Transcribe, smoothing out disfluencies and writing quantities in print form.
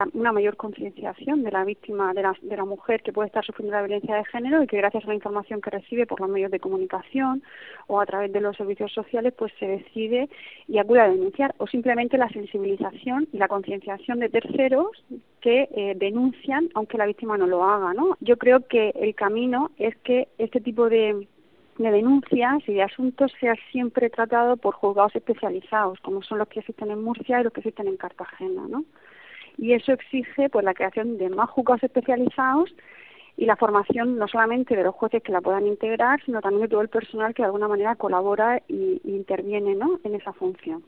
una mayor concienciación de la víctima, de la mujer que puede estar sufriendo la violencia de género y que gracias a la información que recibe por los medios de comunicación o a través de los servicios sociales, pues se decide y acude a denunciar, o simplemente la sensibilización y la concienciación de terceros que denuncian aunque la víctima no lo haga, ¿no? Yo creo que el camino es que este tipo de denuncias y de asuntos sea siempre tratado por juzgados especializados, como son los que existen en Murcia y los que existen en Cartagena, ¿no? Y eso exige pues la creación de más juzgados especializados y la formación no solamente de los jueces que la puedan integrar, sino también de todo el personal que de alguna manera colabora y interviene, ¿no?, en esa función.